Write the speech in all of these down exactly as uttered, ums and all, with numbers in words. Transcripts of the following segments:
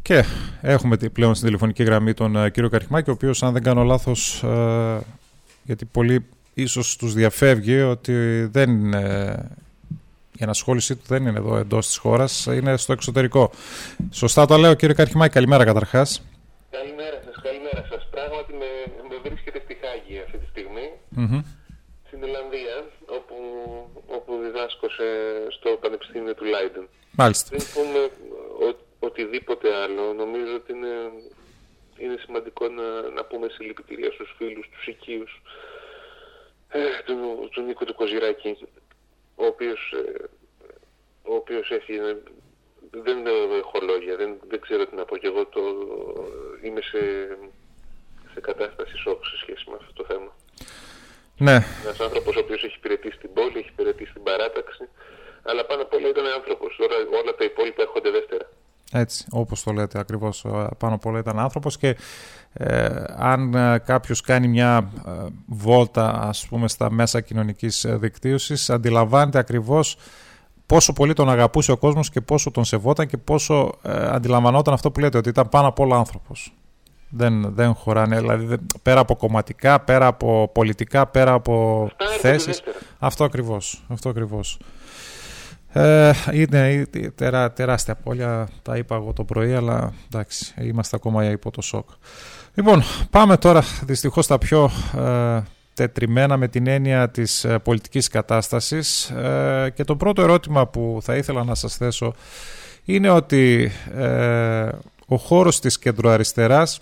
Και έχουμε πλέον στην τηλεφωνική γραμμή τον uh, κύριο Καρχημάκη, ο οποίος, αν δεν κάνω λάθος, uh, γιατί πολύ ίσως τους διαφεύγει ότι δεν είναι, η ενασχόλησή του δεν είναι εδώ εντός της χώρας, είναι στο εξωτερικό. Σωστά το λέω, κύριε Καρχημάκη? Καλημέρα καταρχάς. Καλημέρα σας, καλημέρα σας. Πράγματι με, με βρίσκεται στη Χάγη αυτή τη στιγμή, mm-hmm. στην Ιρλανδία, όπου, όπου διδάσκω σε, στο Πανεπιστήμιο του Λάιντεν. Μάλιστα. Πριν πούμε ο, οτιδήποτε άλλο, νομίζω ότι είναι, είναι σημαντικό να, να πούμε συλληπιτήρια στους φίλους, τους οικείους, ε, του, του Νίκου του Κοζηράκη, ο οποίος, ε, ο οποίος έφυγε. Δεν έχω λόγια, δεν, δεν ξέρω τι να πω, και εγώ το, είμαι σε, σε κατάσταση σοκ σε σχέση με αυτό το θέμα. Ναι. Ένας άνθρωπος ο οποίος έχει υπηρετήσει την πόλη, έχει υπηρετήσει την παράταξη, αλλά πάνω απ' όλα ήταν άνθρωπος. Τώρα όλα τα υπόλοιπα έρχονται δεύτερα. Έτσι, όπως το λέτε ακριβώς, πάνω απ' όλα ήταν άνθρωπος, και ε, αν ε, κάποιος κάνει μια ε, βόλτα, ας πούμε, στα μέσα κοινωνικής ε, δικτύωσης, αντιλαμβάνεται ακριβώς πόσο πολύ τον αγαπούσε ο κόσμος και πόσο τον σεβόταν και πόσο ε, αντιλαμβανόταν αυτό που λέτε, ότι ήταν πάνω απ' όλα άνθρωπος. Δεν, δεν χωράνε, δηλαδή δεν, πέρα από κομματικά, πέρα από πολιτικά, πέρα από θέσεις. Αυτό ακριβώς, αυτό ακριβώς. Ε, είναι τερά, τεράστια απώλεια, τα είπα εγώ το πρωί, αλλά εντάξει, είμαστε ακόμα υπό το σοκ. Λοιπόν, πάμε τώρα δυστυχώς στα πιο ε, τετριμένα με την έννοια της ε, πολιτικής κατάστασης, ε, και το πρώτο ερώτημα που θα ήθελα να σας θέσω είναι ότι ε, ο χώρος της κεντροαριστεράς,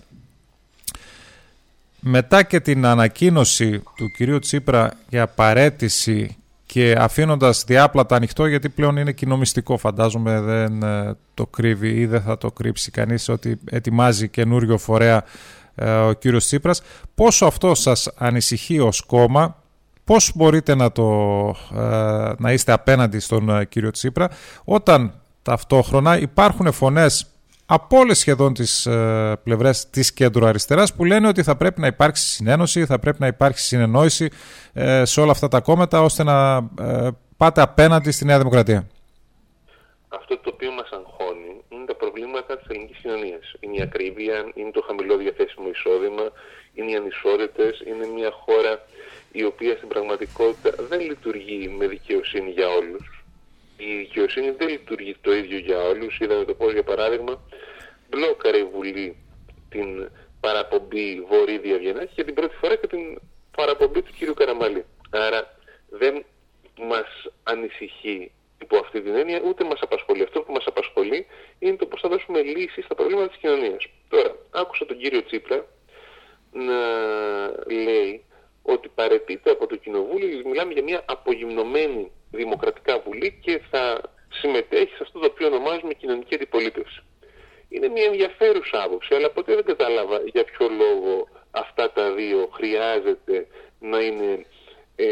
μετά και την ανακοίνωση του κυρίου Τσίπρα για παραίτηση και αφήνοντας διάπλατα ανοιχτό, γιατί πλέον είναι κοινομιστικό, φαντάζομαι δεν ε, το κρύβει ή δεν θα το κρύψει κανείς, ότι ετοιμάζει καινούριο φορέα ε, ο κύριος Τσίπρας, πόσο αυτό σας ανησυχεί ως κόμμα, πώς μπορείτε να, το, ε, να είστε απέναντι στον ε, κύριο Τσίπρα, όταν ταυτόχρονα υπάρχουν φωνές από όλες σχεδόν τις ε, πλευρές της κέντρο-αριστεράς που λένε ότι θα πρέπει να υπάρξει συνένωση, θα πρέπει να υπάρξει συνεννόηση ε, σε όλα αυτά τα κόμματα, ώστε να ε, πάτε απέναντι στη Νέα Δημοκρατία. Αυτό το οποίο μας αγχώνει είναι τα προβλήματα της ελληνικής κοινωνίας. Είναι η ακρίβεια, είναι το χαμηλό διαθέσιμο εισόδημα, είναι οι ανισότητες, είναι μια χώρα η οποία στην πραγματικότητα δεν λειτουργεί με δικαιοσύνη για όλους. Η δικαιοσύνη δεν λειτουργεί το ίδιο για όλους. Είδαμε το πώς, για παράδειγμα, μπλόκαρε η Βουλή την παραπομπή Βορύδη Αβγενάκη και την πρώτη φορά και την παραπομπή του κ. Καραμαλή. Άρα δεν μας ανησυχεί υπό αυτή την έννοια, ούτε μας απασχολεί. Αυτό που μας απασχολεί είναι το πώς θα δώσουμε λύσεις στα προβλήματα της κοινωνίας. Τώρα, άκουσα τον κύριο Τσίπρα να λέει ότι παραιτείται από το Κοινοβούλιο, γιατί μιλάμε για μια απογυμνωμένη δημοκρατικά βουλή και θα συμμετέχει σε αυτό το οποίο ονομάζουμε κοινωνική αντιπολίτευση. Είναι μια ενδιαφέρουσα άποψη, αλλά ποτέ δεν κατάλαβα για ποιο λόγο αυτά τα δύο χρειάζεται να είναι ε,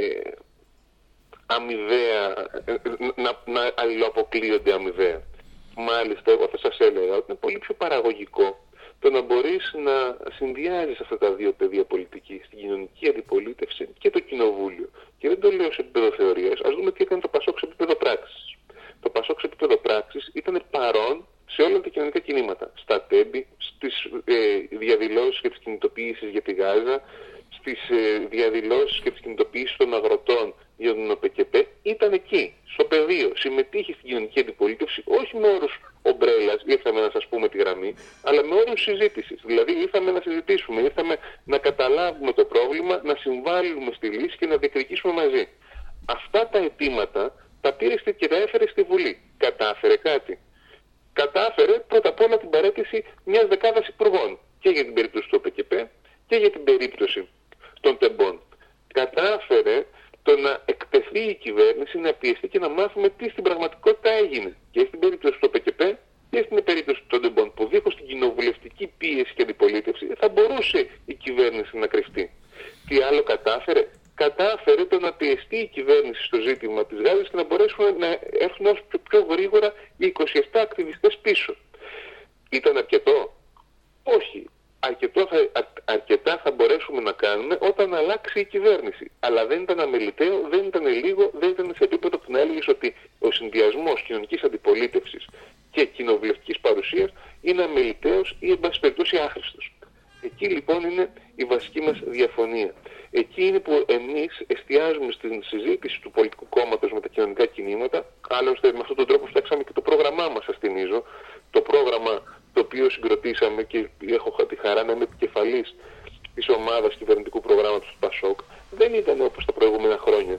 αμοιβαία, ε, να, να αλληλοαποκλείονται αμοιβαία. Μάλιστα, εγώ θα σας έλεγα ότι είναι πολύ πιο παραγωγικό το να μπορείς να συνδυάζεις αυτά τα δύο πεδία πολιτικής, την κοινωνική αντιπολίτευση και το κοινοβούλιο. Και δεν το λέω σε επίπεδο θεωρίας. Ας δούμε τι έκανε το Πασόκ σε επίπεδο πράξης. Το Πασόκ σε επίπεδο πράξης ήταν παρόν σε όλα τα κοινωνικά κινήματα. Στα τέμπη, στις ε, διαδηλώσεις και τις κινητοποιήσεις για τη Γάζα, στις ε, διαδηλώσεις και τις κινητοποιήσεις των αγροτών για τον ΟΠΕΚΕΠΕ, ήταν εκεί, στο πεδίο. Συμμετείχε στην κοινωνική αντιπολίτευση, όχι με όρους ομπρέλας, ήρθαμε να σας πούμε τη γραμμή, αλλά με όρους συζήτησης. Δηλαδή ήρθαμε να συζητήσουμε, ήρθαμε να καταλάβουμε το πρόβλημα, να συμβάλλουμε στη λύση και να διεκδικήσουμε μαζί. Αυτά τα αιτήματα τα πήρε και τα έφερε στη Βουλή. Κατάφερε κάτι. Κατάφερε πρώτα απ' όλα την παραίτηση μιας δεκάδας υπουργών. Και για την περίπτωση του ΟΠΕΚΕΠΕ και για την περίπτωση των τεμπών. Κατάφερε το να εκτεθεί η κυβέρνηση, να πιεστεί και να μάθουμε τι στην πραγματικότητα έγινε. Και στην περίπτωση του ΟΠΕΚΕΠΕ και στην περίπτωση των τεμπών, που δίχως την κοινοβουλευτική πίεση και αντιπολίτευση θα μπορούσε η κυβέρνηση να κρυφτεί. Τι άλλο κατάφερε? Κατάφερε το να πιεστεί η κυβέρνηση στο ζήτημα της Γάζας και να μπορέσουν να έρθουν όσο πιο, πιο γρήγορα οι είκοσι επτά ακτιβιστές πίσω. Ήταν αρκετό? Όχι. Αρκετό θα, α, αρκετά θα μπορέσουμε να κάνουμε όταν αλλάξει η κυβέρνηση. Αλλά δεν ήταν αμεληταίο, δεν ήταν λίγο, δεν ήταν σε επίπεδο που να έλεγες ότι ο συνδυασμός κοινωνικής αντιπολίτευσης και κοινοβουλευτικής παρουσίας είναι αμεληταίος ή εν πάση περιπτώσει άχρηστος. Εκεί λοιπόν είναι η βασική μας διαφωνία. Εκεί είναι που εμείς εστιάζουμε στην συζήτηση του πολιτικού κόμματος με τα κοινωνικά κινήματα. Άλλωστε με αυτόν τον τρόπο φτιάξαμε και το πρόγραμμά μας, σας θυμίζω. Το πρόγραμμα το οποίο συγκροτήσαμε και έχω τη χαρά να είμαι επικεφαλής της ομάδας κυβερνητικού προγράμματος του Πασόκ, δεν ήταν όπως τα προηγούμενα χρόνια,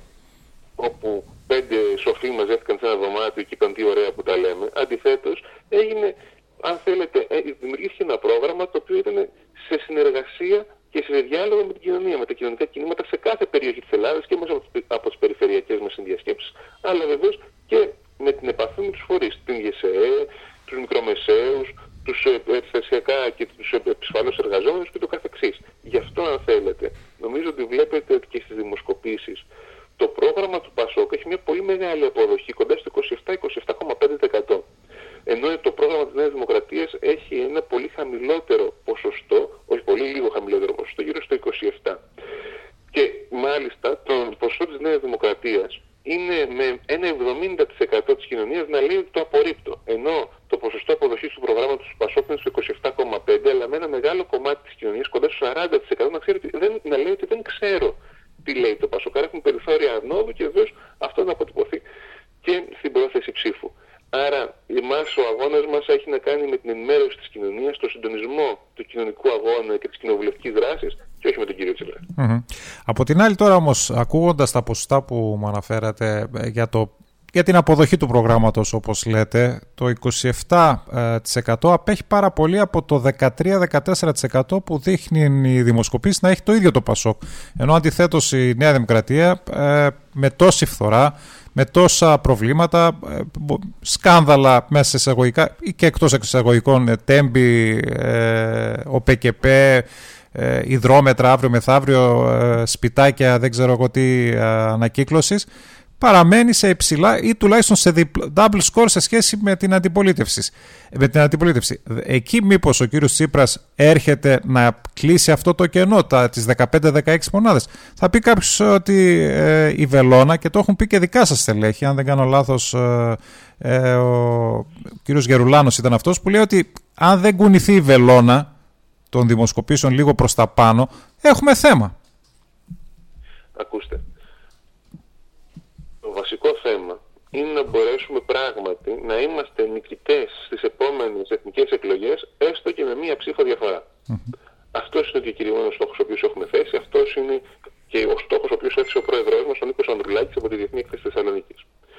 όπου πέντε σοφοί μαζεύτηκαν σε ένα δωμάτιο και είπαν τι ωραία που τα λέμε. Αντιθέτως, έγινε, αν θέλετε, δημιουργήθηκε ένα πρόγραμμα το οποίο ήταν σε συνεργασία και σε διάλογο με την κοινωνία, με τα κοινωνικά κινήματα σε κάθε περιοχή της Ελλάδας και μέσα από τις περιφερειακές μας συνδιασκέψεις, αλλά βεβαίως και με την επαφή με τους φορείς, την ΓΕΣΕΕ, τους μικρομεσαίους, τους περιστασιακά και τους επισφαλώς εργαζόμενους και το καθεξής. Γι' αυτό, αν θέλετε, νομίζω ότι βλέπετε ότι και στις δημοσκοπήσεις το πρόγραμμα του Πασόκ έχει μια πολύ μεγάλη αποδοχή, κοντά στο είκοσι επτά με είκοσι επτά κόμμα πέντε τοις εκατό. Ενώ το πρόγραμμα της Νέας Δημοκρατίας έχει ένα πολύ χαμηλότερο ποσοστό, όχι πολύ λίγο χαμηλότερο ποσοστό, γύρω στο είκοσι επτά τοις εκατό. Και μάλιστα το ποσοστό της Νέας Δημοκρατίας είναι με ένα εβδομήντα τοις εκατό της κοινωνίας να λέει ότι το απορρίπτω. Ενώ το ποσοστό αποδοχής του προγράμματος του Πασόκ είναι στο είκοσι επτά κόμμα πέντε τοις εκατό, αλλά με ένα μεγάλο κομμάτι της κοινωνίας, κοντά στο σαράντα τοις εκατό, να, ξέρει ότι δεν, να λέει ότι δεν ξέρω τι λέει το Πασόκ. Άρα έχουν περιθώρια αρνόδου και βεβαίως αυτό να αποτυπωθεί και στην πρόθεση ψήφου. Άρα, εμάς ο αγώνας μας έχει να κάνει με την ενημέρωση της κοινωνίας, το συντονισμό του κοινωνικού αγώνα και της κοινοβουλευτικής δράσης και όχι με τον κύριο Τσίπρα. Mm-hmm. Από την άλλη, τώρα όμως, ακούγοντας τα ποσοστά που μου αναφέρατε για, το, για την αποδοχή του προγράμματος, όπως λέτε, το είκοσι επτά τοις εκατό απέχει πάρα πολύ από το δεκατρία με δεκατέσσερα τοις εκατό που δείχνει η δημοσκοπήση να έχει το ίδιο το Πασόκ. Ενώ αντιθέτως η Νέα Δημοκρατία ε, με τόση φθορά, με τόσα προβλήματα, σκάνδαλα μέσα εισαγωγικά ή και εκτός εισαγωγικών, τέμπη, ε, ο ΠΚΠ, ε, υδρόμετρα αύριο μεθαύριο, ε, σπιτάκια, δεν ξέρω εγώ τι, ε, ανακύκλωσης, παραμένει σε υψηλά ή τουλάχιστον σε double score σε σχέση με την αντιπολίτευση. Με την αντιπολίτευση. Εκεί μήπως ο κύριος Τσίπρας έρχεται να κλείσει αυτό το κενό, τα, τις δεκαπέντε με δεκαέξι μονάδες. Θα πει κάποιος ότι ε, η Βελώνα, και το έχουν πει και δικά σας στελέχη, αν δεν κάνω λάθος, ε, ε, ο κύριος Γερουλάνος ήταν αυτός που λέει ότι αν δεν κουνηθεί η Βελώνα των δημοσκοπήσεων λίγο προς τα πάνω, έχουμε θέμα. Ακούστε. Το βασικό θέμα είναι να μπορέσουμε πράγματι να είμαστε νικητές στις επόμενες εθνικές εκλογές, έστω και με μία ψήφο διαφορά. Mm-hmm. Αυτός είναι και ο κυριότερος στόχος ο οποίος έχουμε θέσει, αυτός είναι και ο στόχος ο οποίος έθεσε ο πρόεδρός μας, ο Νίκος Ανδρουλάκης, από τη Διεθνή Έκθεση Θεσσαλονίκης.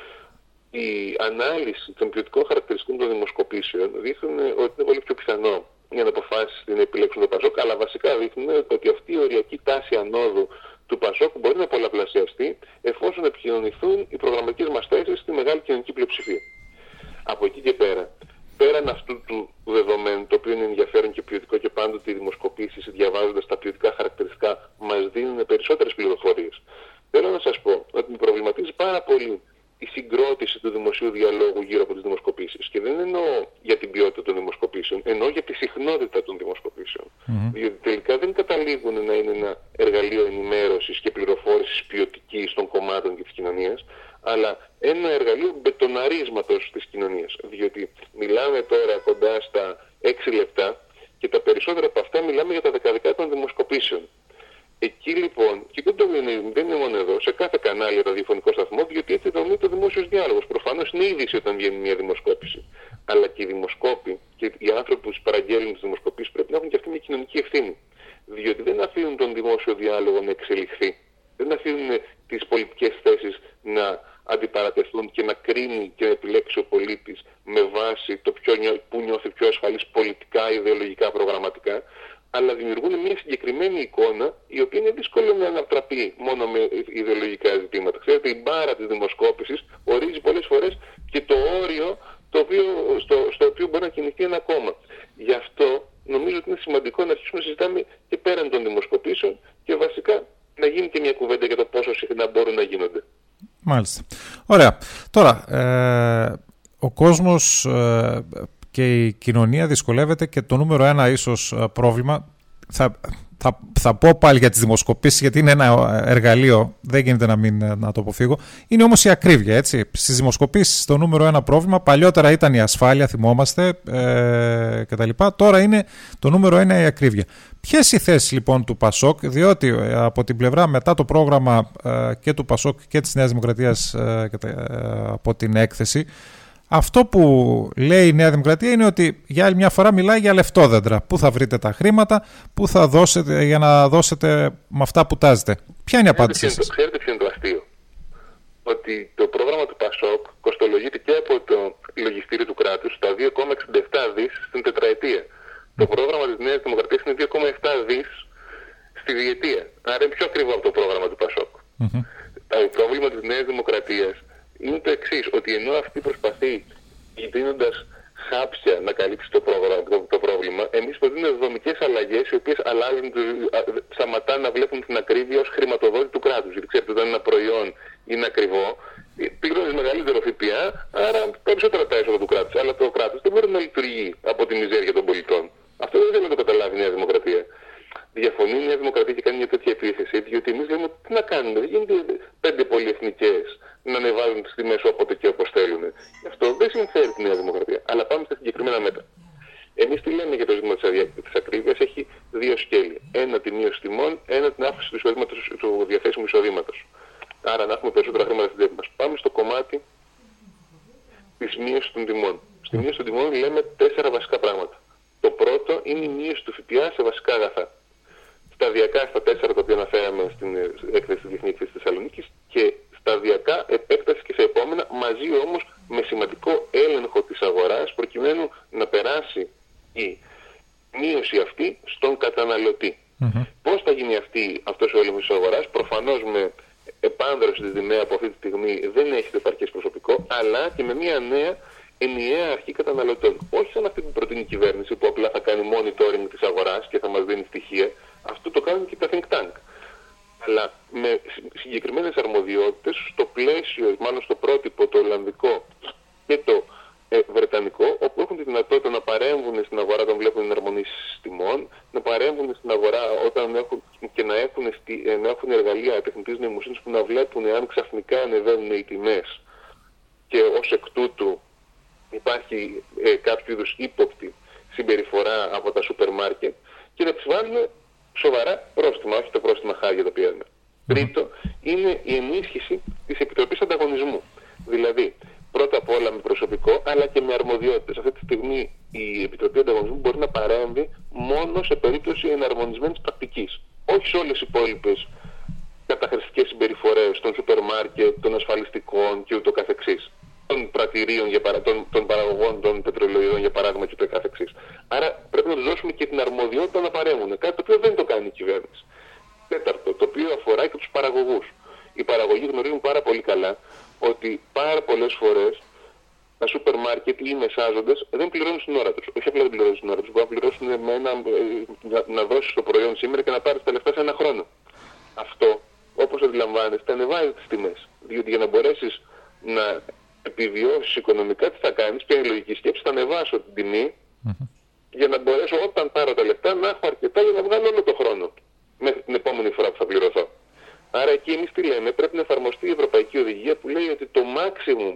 Η ανάλυση των ποιοτικών χαρακτηριστικών των δημοσκοπήσεων δείχνουν ότι είναι πολύ πιο πιθανό για να αποφάσεις να επιλέξουν το Πασόκ, αλλά βασικά δείχνουν ότι αυτή η οριακή τάση ανόδου του Πασόκ μπορεί να πολλαπλασιαστεί εφόσον επικοινωνηθούν οι προγραμματικές μας θέσεις στη μεγάλη κοινωνική πλειοψηφία. Από εκεί και πέρα, πέραν αυτού του δεδομένου, το οποίο είναι ενδιαφέρον και ποιοτικό και πάντοτε οι δημοσκοπήσεις, διαβάζοντας τα ποιοτικά χαρακτηριστικά, μας δίνουν περισσότερες πληροφορίες. Θέλω να σας πω ότι με προβληματίζει πάρα πολύ η συγκρότηση του δημοσίου διαλόγου γύρω από τις δημοσκοπήσεις. Και δεν εννοώ για την ποιότητα των δημοσκοπήσεων, εννοώ για τη συχνότητα των δημοσκοπήσεων. Mm-hmm. Διότι τελικά δεν καταλήγουν να είναι ένα εργαλείο ενημέρωσης και πληροφόρησης ποιοτικής των κομμάτων και της κοινωνίας, αλλά ένα εργαλείο μπετοναρίσματος της κοινωνίας. Διότι μιλάμε τώρα κοντά στα έξι λεπτά και τα περισσότερα από αυτά μιλάμε για τα δεκαδικά των δημοσκοπήσεων. Εκεί λοιπόν, και δεν, το είναι, δεν είναι μόνο εδώ, σε κάθε κανάλι ραδιοφωνικό σταθμό, διότι έτσι δομείται ο δημόσιος διάλογος. Προφανώς είναι είδηση όταν βγαίνει μια δημοσκόπηση. Αλλά και οι δημοσκόποι και οι άνθρωποι που παραγγέλνουν τις δημοσκοπήσεις πρέπει να έχουν και αυτή μια κοινωνική ευθύνη. Διότι δεν αφήνουν τον δημόσιο διάλογο να εξελιχθεί. Δεν αφήνουν τις πολιτικές θέσεις να αντιπαρατεθούν και να κρίνει και να επιλέξει ο πολίτης με βάση το ποιο, που νιώθει πιο ασφαλής πολιτικά, ιδεολογικά, προγραμματικά. Αλλά δημιουργούν μια συγκεκριμένη εικόνα, η οποία είναι δύσκολο να ανατραπεί μόνο με ιδεολογικά ζητήματα. Ξέρετε, η μπάρα της δημοσκόπησης ορίζει πολλές φορές και το όριο το οποίο, στο, στο οποίο μπορεί να κινηθεί ένα κόμμα. Γι' αυτό νομίζω ότι είναι σημαντικό να αρχίσουμε να συζητάμε και πέραν των δημοσκοπήσεων και βασικά να γίνει και μια κουβέντα για το πόσο συχνά μπορούν να γίνονται. Μάλιστα. Ωραία. Τώρα, ε, ο κόσμος... Ε, και η κοινωνία δυσκολεύεται και το νούμερο ένα ίσως πρόβλημα, θα, θα, θα πω πάλι για τις δημοσκοπήσεις, γιατί είναι ένα εργαλείο, δεν γίνεται να, μην, να το αποφύγω. Είναι όμως η ακρίβεια, έτσι. Στις δημοσκοπήσεις το νούμερο ένα πρόβλημα, παλιότερα ήταν η ασφάλεια, θυμόμαστε, ε, κτλ. Τώρα είναι το νούμερο ένα η ακρίβεια. Ποιες οι θέσεις λοιπόν του ΠΑΣΟΚ, διότι ε, από την πλευρά μετά το πρόγραμμα ε, και του ΠΑΣΟΚ και της Νέας Δημοκρατίας ε, ε, από την έκθεση, αυτό που λέει η Νέα Δημοκρατία είναι ότι για άλλη μια φορά μιλάει για λεφτόδεντρα. Πού θα βρείτε τα χρήματα, πού θα δώσετε για να δώσετε με αυτά που τάζετε. Ποια είναι η απάντησή σας? Ξέρετε ποιο είναι το αστείο? Ότι το πρόγραμμα του ΠΑΣΟΚ κοστολογείται και από το λογιστήριο του κράτους στα δύο κόμμα εξήντα επτά δις στην τετραετία. Mm. Το πρόγραμμα της Νέας Δημοκρατίας είναι δύο κόμμα επτά δις στη διετία. Άρα είναι πιο ακριβό από το πρόγραμμα του ΠΑΣΟΚ. Mm-hmm. Το πρόβλημα της Νέας Δημοκρατίας είναι το εξής, ότι ενώ αυτή προσπαθεί δίνοντας χάπια να καλύψει το, πρόγραμμα, το, το πρόβλημα, εμείς προτείνουμε δομικές αλλαγές οι οποίες αλλάζουν, σταματάνε να βλέπουν την ακρίβεια ως χρηματοδότη του κράτους. Γιατί ξέρετε, όταν ένα προϊόν είναι ακριβό, πληρώνεις μεγαλύτερο ΦΠΑ, άρα περισσότερα τα έσοδα του κράτους. Αλλά το κράτος δεν μπορεί να λειτουργεί από τη μιζέρια των πολιτών. Αυτό δεν θέλει να το καταλάβει η Νέα Δημοκρατία. Διαφωνεί η Νέα Δημοκρατία και κάνει μια τέτοια επίθεση, διότι εμείς λέμε τι να κάνουμε. Δεν γίνεται πέντε πολυεθνικές να ανεβάζουν τις τιμές όποτε και όπως θέλουν. Αυτό δεν συμφέρει τη Νέα Δημοκρατία. Αλλά πάμε στα συγκεκριμένα μέτρα. Εμείς τι λέμε για το ζήτημα της ακρίβειας? Έχει δύο σκέλη. Ένα τη μείωση τιμών, ένα την αύξηση του, εισοδήματος, του διαθέσιμου εισοδήματος. Άρα να έχουμε περισσότερα χρήματα στην τσέπη μας. Πάμε στο κομμάτι της μείωσης των τιμών. Στη μείωση των τιμών λέμε τέσσερα βασικά πράγματα. Το πρώτο είναι η μείωση του ΦΠΑ σε βασικά αγαθά. Σταδιακά στα τέσσερα τα οποία αναφέραμε στην έκθεση της Διεθνής Έκθεσης Θεσσαλονίκης και σταδιακά επέκταση και σε επόμενα, μαζί όμως με σημαντικό έλεγχο της αγοράς προκειμένου να περάσει η μείωση αυτή στον καταναλωτή. Mm-hmm. Πώς θα γίνει αυτή, αυτός ο έλεγχος της αγοράς? Προφανώς με επάνδρωση της ΔΝΕ που αυτή τη στιγμή δεν έχει επαρκές προσωπικό, αλλά και με μια νέα ενιαία αρχή καταναλωτών. Όχι σαν αυτή που προτείνει η κυβέρνηση που απλά θα κάνει monitoring της αγοράς και θα μας δίνει στοιχεία. Αυτό το κάνουν και τα think tank. Αλλά με συγκεκριμένες αρμοδιότητες στο πλαίσιο, μάλλον στο πρότυπο το Ολλανδικό και το ε, Βρετανικό, όπου έχουν τη δυνατότητα να παρέμβουν στην αγορά όταν βλέπουν εναρμονίσεις τιμών, να παρέμβουν στην αγορά όταν έχουν και να έχουν, να έχουν εργαλεία τεχνητής νοημοσύνης που να βλέπουν αν ξαφνικά ανεβαίνουν οι τιμές και ως εκ τούτου υπάρχει ε, κάποιο είδους ύποπτη συμπεριφορά από τα σούπερ μάρκετ και να τις βάλουν σοβαρά πρόστιμα, όχι το πρόστιμα χάρια το οποίο είναι. Mm-hmm. Τρίτο, είναι η ενίσχυση της Επιτροπής Ανταγωνισμού. Δηλαδή, πρώτα απ' όλα με προσωπικό, αλλά και με αρμοδιότητες. Αυτή τη στιγμή η Επιτροπή Ανταγωνισμού μπορεί να παρέμβει μόνο σε περίπτωση εναρμονισμένης πρακτικής. Όχι σε όλες οι υπόλοιπες καταχρηστικές συμπεριφορές των σούπερ μάρκετ, των ασφαλιστικών και ούτω καθεξής. Των πρατηρίων, για παρα... των, των παραγωγών των πετρελαιοειδών για παράδειγμα και το καθεξής. Άρα πρέπει να τους δώσουμε και την αρμοδιότητα να παρέμβουν. Κάτι το οποίο δεν το κάνει η κυβέρνηση. Τέταρτο, το οποίο αφορά και τους παραγωγούς. Οι παραγωγοί γνωρίζουν πάρα πολύ καλά ότι πάρα πολλές φορές τα σούπερ μάρκετ ή οι μεσάζοντες δεν πληρώνουν στην ώρα τους. Όχι απλά δεν πληρώνουν στην ώρα τους, μπορεί να πληρώσουν με ένα, να, να δώσεις το προϊόν σήμερα και να πάρεις τα λεφτά σε ένα χρόνο. Αυτό, όπως αντιλαμβάνεστε, ανεβάζει τις τιμές. Διότι για να μπορέσεις να επιβιώσεις οικονομικά, τι θα κάνεις? Ποια είναι η λογική σκέψη? Θα ανεβάσω την τιμή mm-hmm. για να μπορέσω όταν πάρω τα λεφτά να έχω αρκετά για να βγάλω όλο το χρόνο μέχρι την επόμενη φορά που θα πληρωθώ. Άρα εκεί εμείς τι λέμε? Πρέπει να εφαρμοστεί η Ευρωπαϊκή Οδηγία που λέει ότι το maximum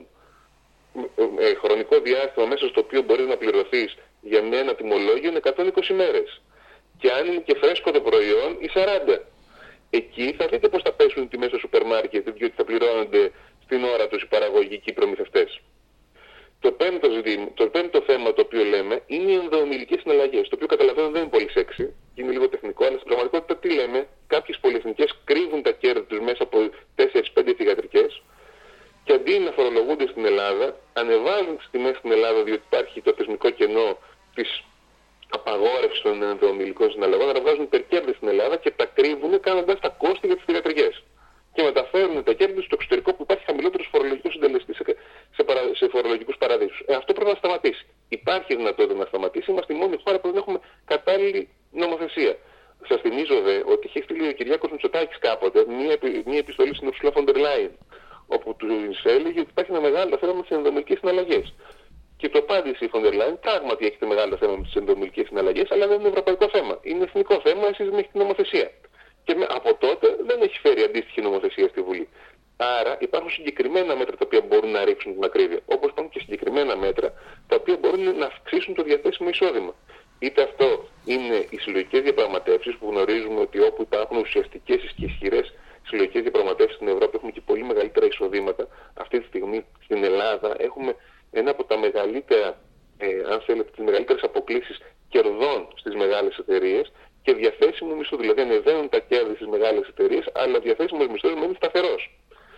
ε, χρονικό διάστημα μέσα στο οποίο μπορείς να πληρωθείς για ένα τιμολόγιο είναι εκατόν είκοσι μέρες. Και αν είναι και φρέσκο το προϊόν, η σαράντα. Εκεί θα δείτε πώς θα πέσουν οι τιμές στο σούπερ μάρκετ, διότι θα πληρώνονται στην ώρα τους οι παραγωγοί και οι προμηθευτές. Το πέμπτο, το πέμπτο θέμα το οποίο λέμε είναι οι ενδοομιλικές συναλλαγές, το οποίο καταλαβαίνω δεν είναι πολύ σεξι, είναι λίγο τεχνικό, αλλά στην πραγματικότητα τι λέμε? Κάποιες πολυεθνικές κρύβουν τα κέρδη τους μέσα από τέσσερις πέντε θυγατρικές και αντί να φορολογούνται στην Ελλάδα, ανεβάζουν τις τιμές στην Ελλάδα διότι υπάρχει το θεσμικό κενό της απαγόρευσης των ενδοομιλικών συναλλαγών, να βγάζουν υπερκέρδη στην Ελλάδα και τα κρύβουν κάνοντας τα κόστη για τις θυγατρικές. Και μεταφέρουν τα κέρδη στο εξωτερικό που υπάρχει χαμηλότερος φορολογικός συντελεστής σε, σε, παρα, σε φορολογικούς παραδείσους. Ε, αυτό πρέπει να σταματήσει. Υπάρχει δυνατότητα να σταματήσει. Είμαστε η μόνη χώρα που δεν έχουμε κατάλληλη νομοθεσία. Σας θυμίζω δε ότι είχε στείλει ο Κυριάκος Μητσοτάκης κάποτε μια, μια επιστολή στην Ursula von der Leyen, όπου του έλεγε ότι υπάρχει ένα μεγάλο θέμα με τις ενδομιλικές συναλλαγές. Και το απάντησε η von der Leyen, πράγματι έχετε μεγάλο θέμα με τις ενδομιλικές συναλλαγές. συναλλαγές, αλλά δεν είναι ευρωπαϊκό θέμα. Είναι εθνικό θέμα, εσείς δεν έχετε νομοθεσία. Και με, από τότε δεν έχει φέρει αντίστοιχη νομοθεσία στη Βουλή. Άρα υπάρχουν συγκεκριμένα μέτρα τα οποία μπορούν να ρίξουν την ακρίβεια. Όπως υπάρχουν και συγκεκριμένα μέτρα τα οποία μπορούν να αυξήσουν το διαθέσιμο εισόδημα. Είτε αυτό είναι οι συλλογικές διαπραγματεύσεις, που γνωρίζουμε ότι όπου υπάρχουν ουσιαστικές και ισχυρές συλλογικές διαπραγματεύσεις στην Ευρώπη έχουμε και πολύ μεγαλύτερα εισοδήματα. Αυτή τη στιγμή στην Ελλάδα έχουμε ένα από τα μεγαλύτερα, ε, αν θέλετε, τις μεγαλύτερες αποκλίσεις κερδών στις μεγάλες εταιρείες και διαθέσιμο μισθό. Δηλαδή ανεβαίνουν τα κέρδη στις μεγάλες εταιρείες, αλλά διαθέσιμος μισθός μένει σταθερός.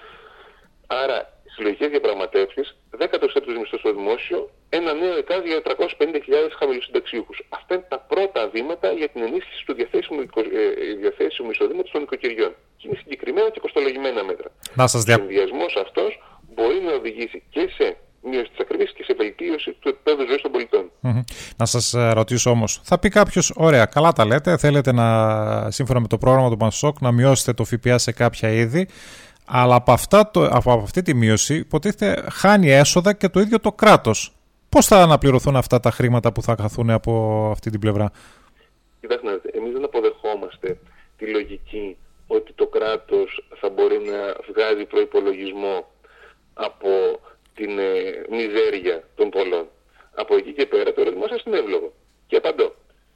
Άρα, συλλογικές διαπραγματεύσεις, δέκα τοις εκατό μισθό στο δημόσιο, ένα νέο ΕΚΑΔ για τριακόσιες πενήντα χιλιάδες χαμηλοσυνταξιούχους. Αυτά είναι τα πρώτα βήματα για την ενίσχυση του διαθέσιμου, ε, διαθέσιμου εισοδήματος των νοικοκυριών. Και είναι συγκεκριμένα και κοστολογημένα μέτρα. Να σας δια... Ο συνδυασμός αυτός μπορεί να οδηγήσει και σε μείωση της ακρίβειας και σε βελτίωση του επίπεδου ζωής των πολιτών. Mm-hmm. Να σας ρωτήσω όμως, θα πει κάποιος, ωραία, καλά τα λέτε, θέλετε να, σύμφωνα με το πρόγραμμα του Πασόκ, να μειώσετε το ΦΠΑ σε κάποια είδη. Αλλά από, αυτά το, από αυτή τη μείωση υποτίθεται χάνει έσοδα και το ίδιο το κράτος. Πώς θα αναπληρωθούν αυτά τα χρήματα που θα χαθούν από αυτή την πλευρά? Κοιτάξτε, εμείς δεν αποδεχόμαστε τη λογική ότι το κράτος θα μπορεί να βγάζει προϋπολογισμό από την ε, μιζέρια των πολλών. Από εκεί και πέρα το ερώτημά σας είναι εύλογο. Και απαντώ.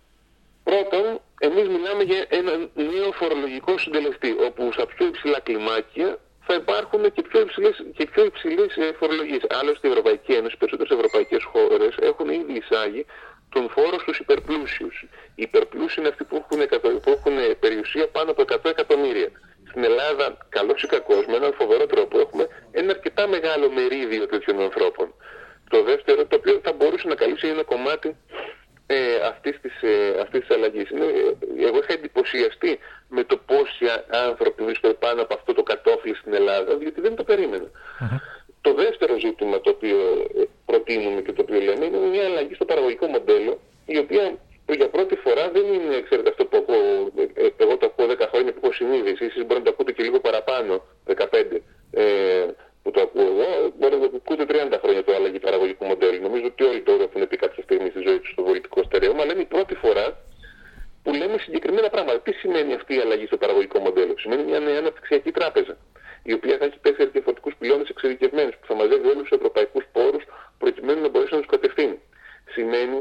Πρώτον, εμείς μιλάμε για ένα νέο φορολογικό συντελεστή, όπου στα πιο υψηλά κλιμάκια θα υπάρχουν και πιο υψηλές, και πιο υψηλές φορολογίες. Άλλωστε, η Ευρωπαϊκή Ένωση, οι περισσότερες ευρωπαϊκές χώρες έχουν ήδη εισάγει τον φόρο στους υπερπλούσιους. Οι υπερπλούσιοι είναι αυτοί που έχουν, που έχουν περιουσία πάνω από εκατό εκατομμύρια. Στην Ελλάδα, καλώς ή κακώς, με έναν φοβερό τρόπο, έχουμε ένα αρκετά μεγάλο μερίδιο τέτοιων ανθρώπων. Το δεύτερο, το οποίο θα μπορούσε να καλύψει ένα κομμάτι Ε, αυτής, της, ε, αυτής της αλλαγής. Είναι, ε, εγώ είχα εντυπωσιαστεί με το πόσοι άνθρωποι βρίσκονται πάνω από αυτό το κατόφλι στην Ελλάδα, διότι δεν το περίμενα. Uh-huh. Το δεύτερο ζήτημα το οποίο προτείνουμε και το οποίο λέμε είναι μια αλλαγή στο παραγωγικό μοντέλο, η οποία για πρώτη φορά δεν είναι, ξέρετε, αυτό που ακούω, ε, εγώ το ακούω δέκα χρόνια που έχω συνείδηση, εσείς μπορείτε να το ακούτε και λίγο παραπάνω, δεκαπέντε, ε, που το ακούω εγώ, μπορεί να το ακούτε τριάντα χρόνια το αλλαγή παραγωγικού μοντέλου. Νομίζω ότι όλοι το έχουν πει κάποια στιγμή στη ζωή του στο πολιτικό στερέωμα, αλλά είναι η πρώτη φορά που λέμε συγκεκριμένα πράγματα. Τι σημαίνει αυτή η αλλαγή στο παραγωγικό μοντέλο? Σημαίνει μια νέα αναπτυξιακή τράπεζα, η οποία θα έχει τέσσερις διαφορετικούς πυλώνες εξειδικευμένους, που θα μαζεύει όλους τους ευρωπαϊκούς πόρους προκειμένου να μπορέσει να τους κατευθύνει. Σημαίνει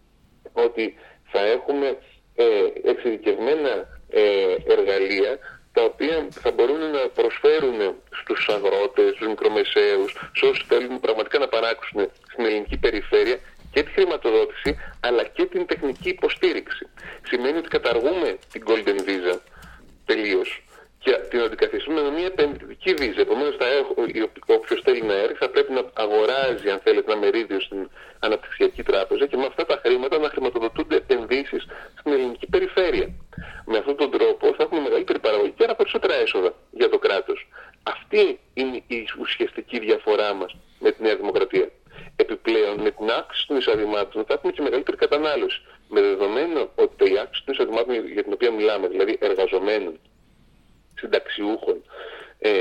ότι θα έχουμε ε, εξειδικευμένα ε, εργαλεία, τα οποία θα μπορούν να προσφέρουν στους αγρότες, στους μικρομεσαίους, σε όσους θέλουν πραγματικά να παράξουν στην ελληνική περιφέρεια και τη χρηματοδότηση, αλλά και την τεχνική υποστήριξη. Σημαίνει ότι καταργούμε την Golden Visa τελείως και την αντικαθιστούμε με μια επενδυτική βίζα. Επομένως, όποιος θέλει να έρθει θα πρέπει να αγοράζει, αν θέλετε, ένα μερίδιο στην αναπτυξιακή τράπεζα και με αυτά τα χρήματα να χρηματοδοτούνται επενδύσεις στην ελληνική περιφέρεια. Με αυτόν τον τρόπο θα έχουμε μεγαλύτερη παραγωγή και άρα περισσότερα έσοδα για το κράτος. Αυτή είναι η ουσιαστική διαφορά μας με τη Νέα Δημοκρατία. Επιπλέον, με την αύξηση των εισοδημάτων θα έχουμε και μεγαλύτερη κατανάλωση. Με δεδομένο ότι η αύξηση των εισοδημάτων για την οποία μιλάμε, δηλαδή εργαζομένων, συνταξιούχων, ε,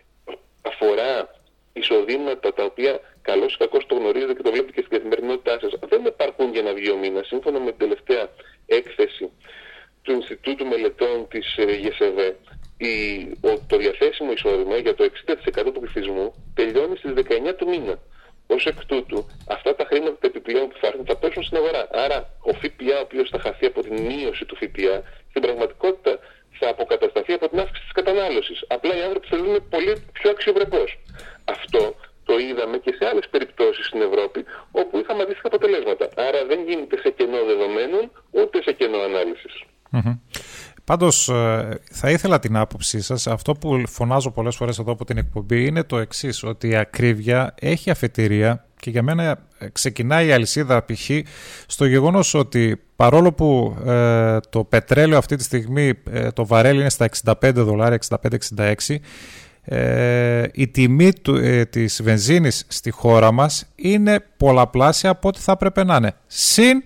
αφορά εισοδήματα τα οποία καλώς ή κακώς το γνωρίζετε και το βλέπετε και στην καθημερινότητά σας, δεν επαρκούν για να βγει ο μήνας. Σύμφωνα με την τελευταία έκθεση του Ινστιτούτου Μελετών της ε, ΓΕΣΕΒΕ, η, ο, το διαθέσιμο εισόδημα για το εξήντα τοις εκατό του πληθυσμού τελειώνει στις δεκαεννιά του μήνα. Ως εκ τούτου, αυτά τα χρήματα τα επιπλέον που θα έρθουν θα πέσουν στην αγορά. Άρα, ο ΦΠΑ, ο οποίος θα χαθεί από την μείωση του ΦΠΑ, στην πραγματικότητα θα αποκατασταθεί από την αύξηση της κατανάλωσης. Απλά οι άνθρωποι θέλουν πολύ πιο αξιοπρεπώς. Αυτό το είδαμε και σε άλλες περιπτώσεις στην Ευρώπη, όπου είχαμε αντίστοιχα αποτελέσματα. Άρα δεν γίνεται σε κενό δεδομένων, ούτε σε κενό ανάλυσης. Mm-hmm. Πάντως, θα ήθελα την άποψή σας. Αυτό που φωνάζω πολλές φορές εδώ από την εκπομπή είναι το εξής, ότι η ακρίβεια έχει αφετηρία και για μένα ξεκινάει η αλυσίδα π.χ. στο γεγονός ότι παρόλο που ε, το πετρέλαιο αυτή τη στιγμή, ε, το βαρέλι είναι στα εξήντα πέντε δολάρια, εξήντα πέντε εξήντα έξι, ε, η τιμή του, ε, της βενζίνης στη χώρα μας είναι πολλαπλάσια από ό,τι θα έπρεπε να είναι. Συν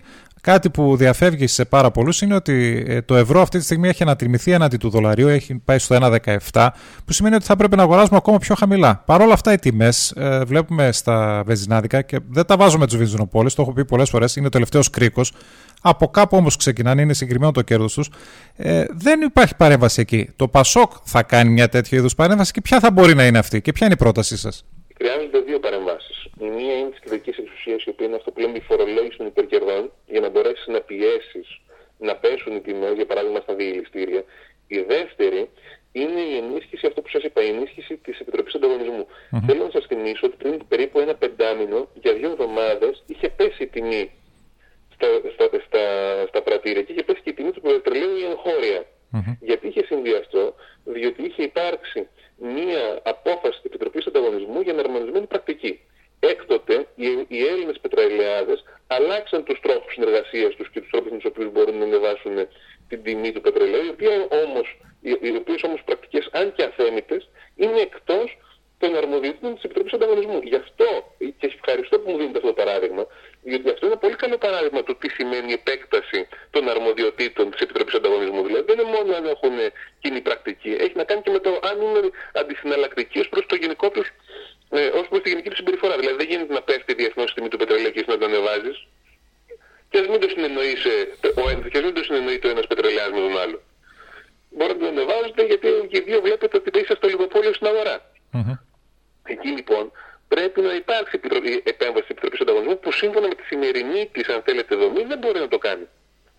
Κάτι που διαφεύγει σε πάρα πολλούς είναι ότι το ευρώ αυτή τη στιγμή έχει ανατιμηθεί έναντι του δολαρίου, έχει πάει στο ένα δεκαεπτά, που σημαίνει ότι θα πρέπει να αγοράζουμε ακόμα πιο χαμηλά. Παρ' όλα αυτά, οι τιμές ε, βλέπουμε στα βενζινάδικα, και δεν τα βάζω με τους βενζινοπόλες, το έχω πει πολλές φορές, είναι ο τελευταίος κρίκος. Από κάπου όμως ξεκινάνε, είναι συγκεκριμένο το κέρδος τους. Ε, δεν υπάρχει παρέμβαση εκεί. Το Πασόκ θα κάνει μια τέτοια είδους παρέμβαση, και ποια θα μπορεί να είναι αυτή, και ποια είναι η πρότασή σας? Χρειάζονται δύο παρεμβάσεις. Η μία είναι της κεντρικής εξουσίας, η οποία είναι αυτό που λέμε η φορολόγηση των υπερκερδών, για να μπορέσει να πιέσεις να πέσουν οι τιμές, για παράδειγμα στα διελιστήρια. Η δεύτερη είναι η ενίσχυση, αυτό που σας είπα, η ενίσχυση της Επιτροπής Ανταγωνισμού. Mm-hmm. Θέλω να σας θυμίσω ότι πριν περίπου ένα πεντάμινο, για δύο εβδομάδες, είχε πέσει η τιμή στα, στα, στα, στα πρατήρια, και είχε πέσει και η τιμή του πετρελαίου η εγχώρια. Mm-hmm. Γιατί είχε συμβεί αυτό? Διότι είχε υπάρξει μία απόφαση της Επιτροπής Ανταγωνισμού για εναρμονισμένη πρακτική. Έκτοτε οι, οι Έλληνες πετρελαιάδες αλλάξαν τους τρόπους συνεργασίας τους και τους τρόπους με τους οποίους μπορούν να ανεβάσουν την τιμή του πετρελαίου, οι οποίες όμως, οι, οι οποίες όμως πρακτικές, αν και αθέμητες, είναι εκτός των αρμοδιοτήτων της Επιτροπής Ανταγωνισμού. Γι' αυτό, και ευχαριστώ που μου δίνετε αυτό το παράδειγμα, διότι αυτό είναι ένα πολύ καλό παράδειγμα του τι σημαίνει η επέκταση των αρμοδιοτήτων της Επιτροπής Ανταγωνισμού. Δηλαδή δεν είναι μόνο αν έχουν κοινή πρακτική, έχει να κάνει και με το αν είναι αντισυναλλακτικοί ως προς το γενικό τους, ε, ως προς τη γενική του συμπεριφορά. Δηλαδή δεν γίνεται να πέφτει διεθνώς η τιμή του πετρελαίου και εσύ να το ανεβάζεις, και ας μην το συνεννοεί ο ένας, και ας μην το συνεννοεί το ένας πετρελαιάς με τον άλλο. Μπορεί να το ανεβάζετε, γιατί και οι δύο βλέπετε ότι είσαστε στο λιγοπόλιο στην αγορά. Mm-hmm. Εκεί λοιπόν πρέπει να υπάρξει επέμβαση της Επιτροπής Ανταγωνισμού, που σύμφωνα με τη σημερινή της, αν θέλετε, δομή, δεν μπορεί να το κάνει.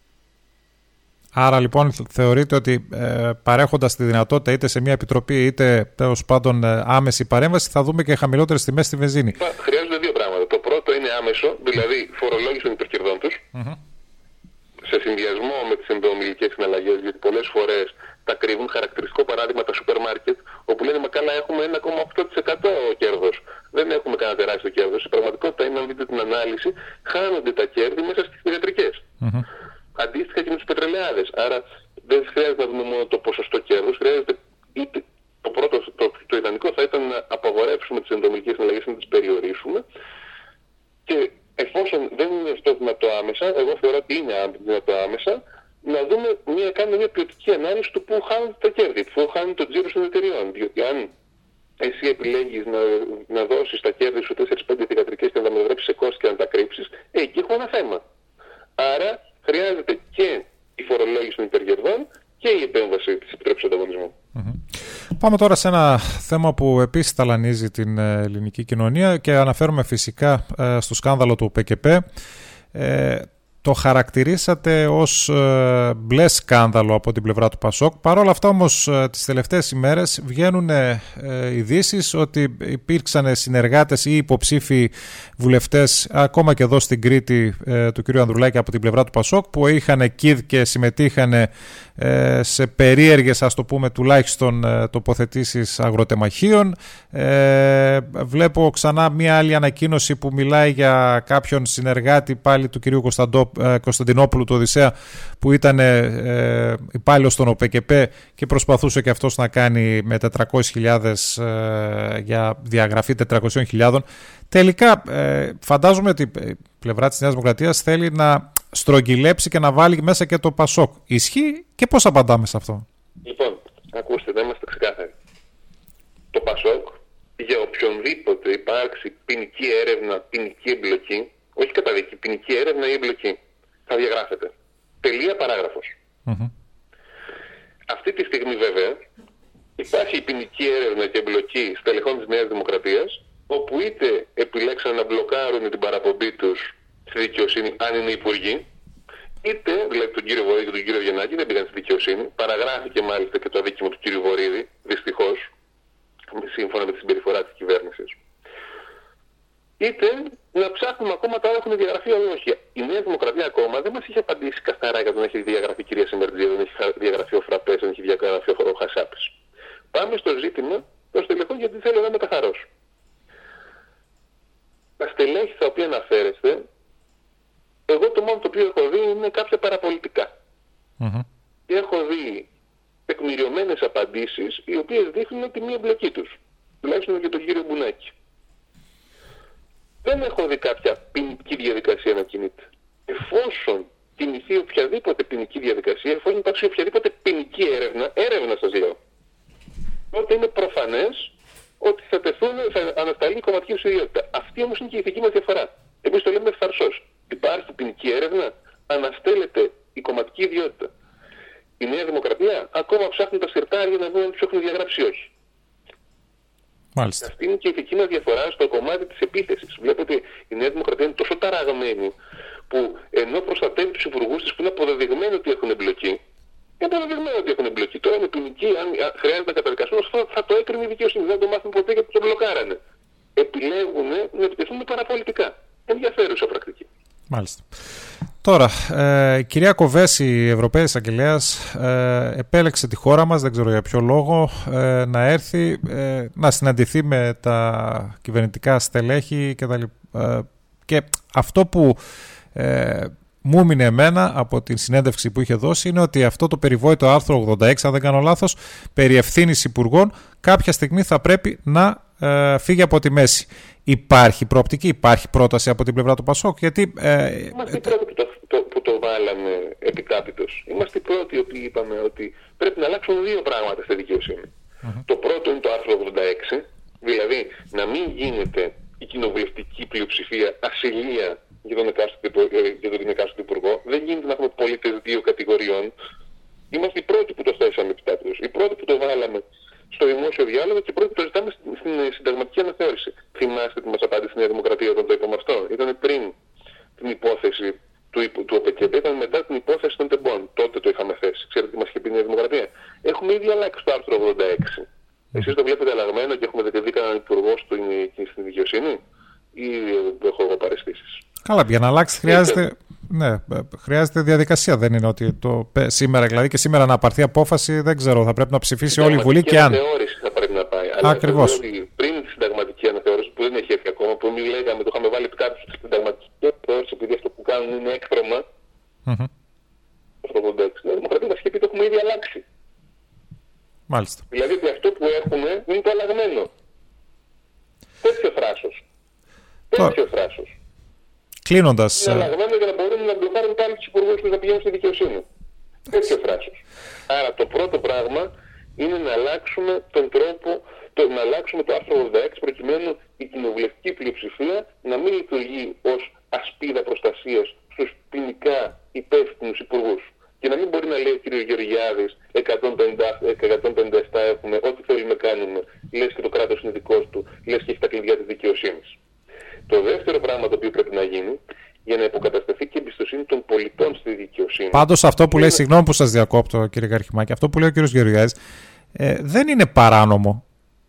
Άρα λοιπόν θεωρείτε ότι ε, παρέχοντας τη δυνατότητα είτε σε μια επιτροπή είτε τέλος πάντων ε, άμεση παρέμβαση, θα δούμε και χαμηλότερες τιμές στη βενζίνη? Χρειάζονται δύο πράγματα. Το πρώτο είναι άμεσο, δηλαδή φορολόγηση των υπερκερδών τους, mm-hmm. σε συνδυασμό με τις ενδοομιλικές συναλλαγές, γιατί πολλές φορές τα κρύβουν. Χαρακτηριστικό παράδειγμα τα σούπερ μάρκετ, όπου λένε μα καλά έχουμε ένα κόμμα οκτώ τοις εκατό κέρδος. Δεν έχουμε κανένα τεράστιο κέρδος. Η πραγματικότητα είναι, αν δείτε την ανάλυση, χάνονται τα κέρδη μέσα στις θηγατρικές. Mm-hmm. Αντίστοιχα και με τους πετρελαιάδες. Άρα δεν χρειάζεται να δούμε μόνο το ποσοστό κέρδους, χρειάζεται είτε το πρώτο, το, το ιδανικό θα ήταν να απαγορεύσουμε τις ενδομιλικές συναλλαγές, να τις περιορίσουμε, και εφόσον δεν είναι αυτό δυνατό άμεσα, εγώ θεωρώ ότι είναι δυνατό άμεσα, να δούμε μια, κάνουμε μια ποιοτική ανάλυση του πού χάνονται τα κέρδη, πού χάνουν το τζίρο των εταιριών. Διότι αν εσύ επιλέγεις να, να δώσεις τα κέρδη σου τέσσερις πέντε θηγατρικές και να τα μετατρέψεις σε κόστη και να τα κρύψεις, ε, εκεί έχω ένα θέμα. Άρα χρειάζεται και η φορολόγηση των υπερκερδών και η επέμβαση της Επιτροπής Ανταγωνισμού. Mm-hmm. Πάμε τώρα σε ένα θέμα που επίσης ταλανίζει την ελληνική κοινωνία, και αναφέρομαι φυσικά ε, στο σκάνδαλο του ΠΚΠ. Ε, το χαρακτηρίσατε ως ε, μπλε σκάνδαλο από την πλευρά του Πασόκ. Παρ' όλα αυτά όμως ε, τις τελευταίες ημέρες βγαίνουν ε, ειδήσεις ότι υπήρξαν συνεργάτες ή υποψήφοι βουλευτές, ακόμα και εδώ στην Κρήτη, ε, του κ. Ανδρουλάκη από την πλευρά του Πασόκ, που είχαν κηδ και συμμετείχαν ε, σε περίεργες, ας το πούμε, τουλάχιστον ε, τοποθετήσεις αγροτεμαχίων. Ε, βλέπω ξανά μία άλλη ανακοίνωση που μιλάει για κάποιον συνεργάτη πάλι του κ. Κωνσταντό, ε, Κωνσταντινόπουλου, του Οδυσσέα, που ήταν ε, υπάλληλος στον ΟΠΚΠ και προσπαθούσε και αυτός να κάνει με τετρακόσιες χιλιάδες ε, για διαγραφή τετρακόσιες χιλιάδες. Τελικά ε, φαντάζομαι ότι η πλευρά της Νέας Δημοκρατίας θέλει να στρογγυλέψει και να βάλει μέσα και το Πασόκ. Ισχύει, και πώς απαντάμε σε αυτό? Λοιπόν, ακούστε, να είμαστε ξεκάθαροι. Το Πασόκ, για οποιονδήποτε υπάρξει ποινική έρευνα, ποινική εμπλοκή, όχι καταδίκη, ποινική έρευνα ή εμπλοκή, θα διαγράφεται. Τελεία, παράγραφος. Mm-hmm. Αυτή τη στιγμή βέβαια υπάρχει η ποινική έρευνα και εμπλοκή στελεχών της Νέας Δημοκρατίας, όπου είτε επιλέξαν να μπλοκάρουν την παραπομπή τους στη δικαιοσύνη, αν είναι υπουργοί, είτε, δηλαδή τον κύριο Βορύδη και τον κύριο Βιεννάκη, δεν πήγαν στη δικαιοσύνη. Παραγράφηκε μάλιστα και το αδίκημα του κύριου Βορύδη, δυστυχώς, σύμφωνα με τη συμπεριφορά της κυβέρνησης. Είτε να ψάχνουμε ακόμα τα έχουν διαγραφεί ή όχι. Η Νέα Δημοκρατία ακόμα δεν μας είχε απαντήσει καθαρά για το να έχει διαγραφεί η κυρία Σιμερτζίδη, δεν έχει διαγραφεί ο Φραπές, δεν έχει διαγραφεί ο Χασάπης. Πάμε στο ζήτημα των στελεχών, γιατί θέλω να είμαι καθαρός. Τα στελέχη στα οποία αναφέρεστε, εγώ το μόνο το οποίο έχω δει είναι κάποια παραπολιτικά. Mm-hmm. Και έχω δει τεκμηριωμένες απαντήσεις, οι οποίες δείχνουν τη μία εμπλοκή τους. Τουλάχιστον και τον κύριο Μπουνάκη. Δεν έχω δει κάποια ποινική διαδικασία να κινείται. Εφόσον κινηθεί οποιαδήποτε ποινική διαδικασία, εφόσον υπάρξει οποιαδήποτε ποινική έρευνα, έρευνα σας λέω, τότε είναι προφανές ότι θα, τεθούν, θα ανασταλεί η κομματική τους ιδιότητα. Αυτή όμως είναι και η ηθική μας διαφορά. Εμείς το λέμε φαρσός. Υπάρχει ποινική έρευνα, αναστέλλεται η κομματική ιδιότητα. Η Νέα Δημοκρατία ακόμα ψάχνουν τα συρτάρια να δουν αν τους έχουν διαγράψει ή όχι. Μάλιστα. Αυτή είναι και η ηθική μας διαφορά στο κομμάτι της επίθεσης. Βλέπετε, η Νέα Δημοκρατία είναι τόσο ταραγμένη που ενώ προστατεύει τους υπουργούς της που είναι αποδεδειγμένο ότι έχουν εμπλοκή, είναι αποδεδειγμένο ότι έχουν εμπλοκή. Τώρα είναι ποινική, αν χρειάζεται να καταδικαστούν, θα, θα το έκρινε η δικαιοσύνη. Δεν το μάθουν ποτέ γιατί το μπλοκάρανε. Επιλέγουν να επιτεθούν με παραπολιτικά. Ενδιαφέρουσα πρακτική. Μάλιστα. Τώρα, ε, η κυρία Κοβέση, η Ευρωπαία Εισαγγελέας, ε, επέλεξε τη χώρα μας, δεν ξέρω για ποιο λόγο, ε, να έρθει, ε, να συναντηθεί με τα κυβερνητικά στελέχη και, τα, ε, και αυτό που ε, μου έμεινε εμένα από την συνέντευξη που είχε δώσει είναι ότι αυτό το περιβόητο άρθρο ογδόντα έξι, αν δεν κάνω λάθος, περί ευθύνης υπουργών, κάποια στιγμή θα πρέπει να ε, φύγει από τη μέση. Υπάρχει προοπτική, υπάρχει πρόταση από την πλευρά του Πασόκ, γιατί... Ε, Είμαστε οι πρώτοι που το, το, που το βάλαμε επιτάπητος. Είμαστε οι πρώτοι οι οποίοι είπαμε ότι πρέπει να αλλάξουν δύο πράγματα στη δικαιοσύνη. Uh-huh. Το πρώτο είναι το άρθρο ογδόντα έξι, δηλαδή να μην γίνεται η κοινοβουλευτική πλειοψηφία ασυλία για τον εκάστοτε υπουργό. Δεν γίνεται να έχουμε πολίτες δύο κατηγοριών. Είμαστε οι πρώτοι που το θέσαμε επιτάπητος. Οι πρώτοι που το βάλαμε στο δημόσιο διάλογο και πρώτοι που το ζητάμε στην συνταγματική αναθεώρηση. Θυμάστε τι μας απάντησε η Νέα Δημοκρατία όταν το είπαμε αυτό? Ήταν πριν την υπόθεση του, του ΟΠΕΚΕΠ, ήταν μετά την υπόθεση των τεμπών. Τότε το είχαμε θέσει. Ξέρετε τι μας είχε πει η Νέα Δημοκρατία? Έχουμε ήδη αλλάξει το άρθρο ογδόντα έξι. Εσείς το βλέπετε αλλαγμένο και έχουμε δεχτεί κανέναν υπουργό στην δικαιοσύνη, ή έχω εγώ παραισθήσεις? Καλά, για να αλλάξει χρειάζεται, ναι, χρειάζεται διαδικασία. Δεν είναι ότι το σήμερα, δηλαδή και σήμερα να απαρθεί απόφαση, δεν ξέρω, θα πρέπει να ψηφίσει όλη η Βουλή και αν. Αναθεώρηση θα πρέπει να πάει. Ακριβώς. Αλλά πριν τη συνταγματική αναθεώρηση που δεν έχει έρθει ακόμα, που εμείς λέγαμε, το είχαμε βάλει κάτω στη συνταγματική αναθεώρηση, επειδή αυτό που κάνουν είναι έκτρωμα. Mm-hmm. Αυτό το εντάξει. Η Δημοκρατία μας είχε πει το έχουμε ήδη αλλάξει. Μάλιστα. Δηλαδή ότι αυτό που έχουμε είναι το αλλαγμένο. Τέτοιο θράσος. Τέτοιο θράσος. Κλείνοντας. Είναι αλλαγμένο για να μπορούν να μπλοκάρουν πάλι τους υπουργούς τους να πηγαίνουν στη δικαιοσύνη. Τέτοιο θράσος. Άρα το πρώτο πράγμα είναι να αλλάξουμε τον τρόπο, το, να αλλάξουμε το άρθρο ογδόντα έξι προκειμένου η κοινοβουλευτική πλειοψηφία να μην λειτουργεί ως ασπίδα προστασίας στους ποινικά υπεύθυνους υπουργούς. Και να μην μπορεί να λέει ο κ. Γεωργιάδης εκατόν πενήντα επτά έχουμε, ό,τι θέλουμε κάνουμε, λες και το κράτος είναι δικός του, λες και έχει τα κλειδιά της δικαιοσύνης. Το δεύτερο πράγμα το οποίο πρέπει να γίνει για να υποκατασταθεί και η εμπιστοσύνη των πολιτών στη δικαιοσύνη. Πάντως αυτό που λέει, συγγνώμη που σας διακόπτω κύριε Καρχημάκη, αυτό που λέει ο κύριος Γεωργιάδης ε, δεν είναι παράνομο.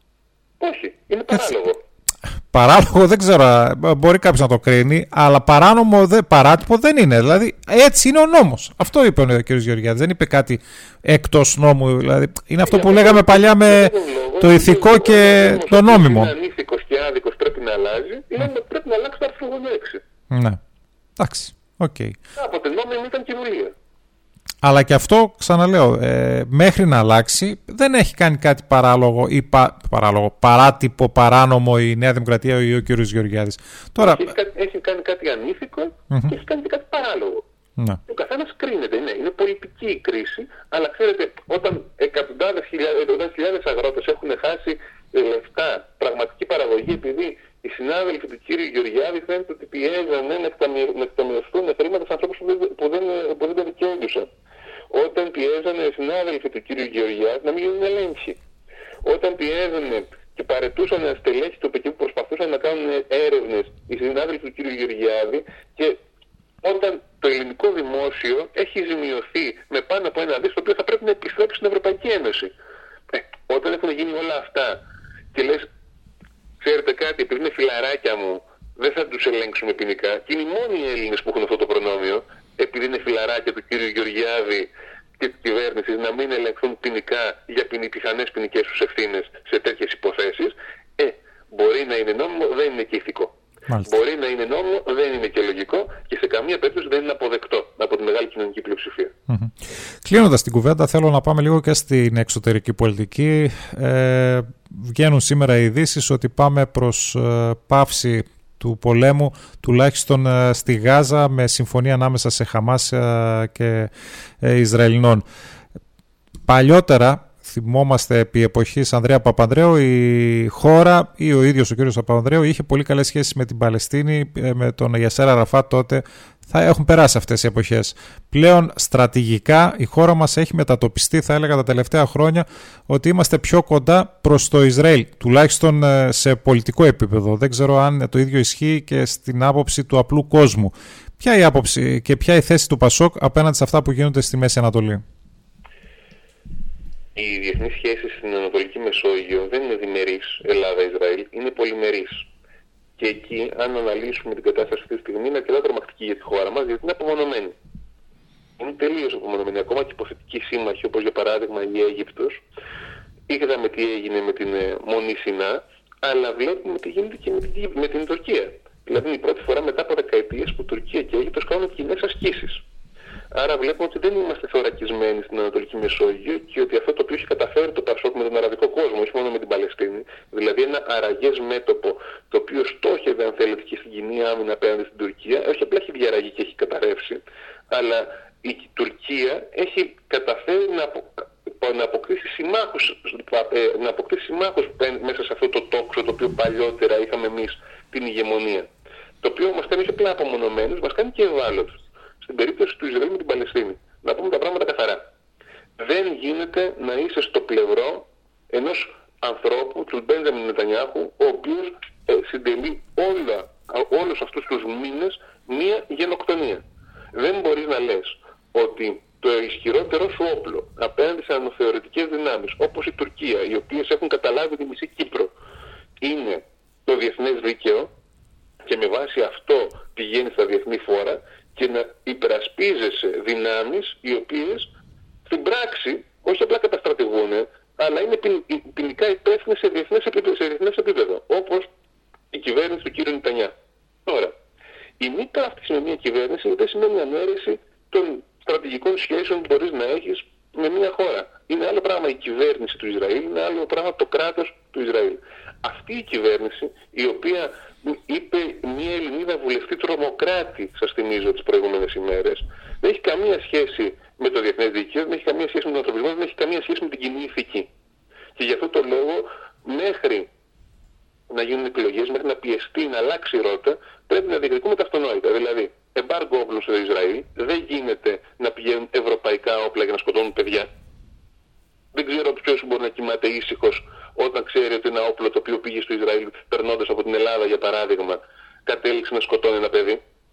Όχι, είναι παράλογο. Παράλογο δεν ξέρω, μπορεί κάποιος να το κρίνει, αλλά παράνομο, δε, παράτυπο δεν είναι. Δηλαδή έτσι είναι ο νόμος. Αυτό είπε ο κύριος Γεωργιάδης, δεν είπε κάτι εκτός νόμου. Δηλαδή, είναι αυτό που λέγαμε παλιά με το ηθικό και το νόμιμο. Αν ήθικος και άδικος πρέπει να αλλάζει, λέμε ότι πρέπει να αλλάξει το άρθρο ογδόντα έξι. Ναι, εντάξει, οκ. Από την νόμιμη ήταν κοινωνία. Αλλά και αυτό, ξαναλέω, ε, μέχρι να αλλάξει δεν έχει κάνει κάτι παράλογο ή πα, παράλογο, παράτυπο, παράνομο η Νέα Δημοκρατία ή ο κ. Γεωργιάδης. Τώρα... Έχει, έχει κάνει κάτι ανήθικο mm-hmm. και έχει κάνει και κάτι παράλογο. Ναι. Ο καθένας κρίνεται, ναι, είναι πολιτική η κρίση, αλλά ξέρετε, όταν εκατοντάδες χιλιάδες, χιλιάδες αγρότες έχουν χάσει λεφτά, πραγματική παραγωγή, επειδή οι συνάδελφοι του κ. Γεωργιάδη φαίνεται ότι πιέζανε να εκταμιευτούν χρήματα σε ανθρώπους που δεν, που δεν, που δεν τα δικαιόντουσαν. Όταν πιέζανε οι συνάδελφοι του κ. Γεωργιάδη να μην γίνουν ελέγχοι. Όταν πιέζανε και παρετούσαν στελέχη του ΟΠΕΚΕ που προσπαθούσαν να κάνουν έρευνες οι συνάδελφοι του κ. Γεωργιάδη, και όταν το ελληνικό δημόσιο έχει ζημιωθεί με πάνω από ένα δις, το οποίο θα πρέπει να επιστρέψει στην Ευρωπαϊκή Ένωση. Ε, όταν έχουν γίνει όλα αυτά και λες, ξέρετε κάτι, επειδή είναι φιλαράκια μου, δεν θα τους ελέγξουμε ποινικά. Και είναι οι μόνοι οι Έλληνες που έχουν αυτό το προνόμιο, επειδή είναι φιλαράκια του κ. Γεωργιάδη και της κυβέρνησης, να μην ελεγχθούν ποινικά για πιθανές ποινικές τους ευθύνες σε τέτοιες υποθέσεις. Ε, μπορεί να είναι νόμιμο, δεν είναι και ηθικό. Μάλιστα. Μπορεί να είναι νόμιμο, δεν είναι και λογικό και σε καμία περίπτωση δεν είναι αποδεκτό από τη μεγάλη κοινωνική πλειοψηφία. Mm-hmm. Κλείνοντας την κουβέντα, θέλω να πάμε λίγο και στην εξωτερική πολιτική. Ε, βγαίνουν σήμερα οι ειδήσεις ότι πάμε προς ε, πάυση του πολέμου, τουλάχιστον στη Γάζα, με συμφωνία ανάμεσα σε Χαμάς και Ισραηλινών. Παλιότερα, θυμόμαστε επί εποχής Ανδρέα Παπανδρέου, η χώρα ή ο ίδιος ο κύριος Παπανδρέου είχε πολύ καλές σχέσεις με την Παλαιστίνη, με τον Γιασέρ Αραφάτ τότε. Θα έχουν περάσει αυτές οι εποχές. Πλέον στρατηγικά η χώρα μας έχει μετατοπιστεί, θα έλεγα τα τελευταία χρόνια, ότι είμαστε πιο κοντά προς το Ισραήλ, τουλάχιστον σε πολιτικό επίπεδο. Δεν ξέρω αν το ίδιο ισχύει και στην άποψη του απλού κόσμου. Ποια η άποψη και ποια η θέση του Πασόκ απέναντι σε αυτά που γίνονται στη Μέση Ανατολή? Οι διεθνείς σχέσεις στην Ανατολική Μεσόγειο δεν είναι διμερείς Ελλάδα-Ισραήλ, είναι πολυμερείς. Και εκεί, αν αναλύσουμε την κατάσταση αυτή τη στιγμή, είναι αρκετά τρομακτική για τη χώρα μας, γιατί είναι απομονωμένη. Είναι τελείως απομονωμένη. Ακόμα και υποθετικοί σύμμαχοι, όπως για παράδειγμα η Αίγυπτος, είδαμε τι έγινε με την Μονή Σινά, αλλά βλέπουμε τι γίνεται και με την, με την Τουρκία. Δηλαδή, είναι η πρώτη φορά μετά από δεκαετίες που Τουρκία και Αίγυπτος κάνουν κοινές ασκήσεις. Άρα βλέπουμε ότι δεν είμαστε θωρακισμένοι στην Ανατολική Μεσόγειο και ότι αυτό το οποίο έχει καταφέρει το Πασόκ με τον αραβικό κόσμο, όχι μόνο με την Παλαιστίνη, δηλαδή ένα αραγές μέτωπο το οποίο στόχευε, αν θέλετε, και στην κοινή άμυνα απέναντι στην Τουρκία, όχι απλά έχει διαραγεί και έχει καταρρεύσει, αλλά η Τουρκία έχει καταφέρει να, απο, να αποκτήσει συμμάχους, να αποκτήσει συμμάχους μέσα σε αυτό το τόξο το οποίο παλιότερα είχαμε εμείς την ηγεμονία. Το οποίο μας κάνει όχι απλά απομονωμένους, μας κάνει και ευάλωτους. Στην περίπτωση του Ισραήλ με την Παλαιστίνη, να πούμε τα πράγματα καθαρά. Δεν γίνεται να είσαι στο πλευρό ενός ανθρώπου, του Μπέντζαμιν Νετανιάχου, ο οποίος ε, συντελεί όλα, όλους αυτούς τους μήνες μία γενοκτονία. Δεν μπορείς να λες ότι το ισχυρότερο σου όπλο απέναντι σε ανοθεωρητικές δυνάμεις, όπως η Τουρκία, οι οποίες έχουν καταλάβει τη μισή Κύπρο, είναι το διεθνές δίκαιο και με βάση αυτό πηγαίνει στα διεθνή φόρα, και να υπερασπίζεσαι δυνάμεις οι οποίες στην πράξη όχι απλά καταστρατηγούν, αλλά είναι ποινικά υπεύθυνες σε διεθνές επίπεδο, σε διεθνές επίπεδο, όπως η κυβέρνηση του κ. Νετανιάχου. Τώρα, η μη ταύτιση με μια κυβέρνηση δεν σημαίνει ανέρεση των στρατηγικών σχέσεων που μπορείς να έχεις με μια χώρα. Είναι άλλο πράγμα η κυβέρνηση του Ισραήλ, είναι άλλο πράγμα το κράτος του Ισραήλ. Αυτή η κυβέρνηση, η οποία είπε μια Ελληνίδα βουλευτή τρομοκράτη, σας θυμίζω, τις προηγούμενες ημέρες, δεν έχει καμία σχέση με το διεθνές δίκαιο, δεν έχει καμία σχέση με τον ανθρωπισμό, δεν έχει καμία σχέση με την κοινή ηθική. Και γι' αυτό το λόγο, μέχρι να γίνουν εκλογές, μέχρι να πιεστεί, να αλλάξει η ρότα, πρέπει να διεκδικούμε τα αυτονόητα. Δηλαδή, εμπάργκο όπλων στο Ισραήλ, δεν γίνεται να πηγαίνουν ευρωπαϊκά όπλα για να σκοτώνουν παιδιά. Δεν ξέρω ποιος μπορεί να κοιμάται ήσυχος όταν ξέρει ότι ένα όπλο το οποίο πήγε στο Ισραήλ περνώντας από την Ελλάδα, για παράδειγμα, κατέληξε να σκοτώνει ένα παιδί.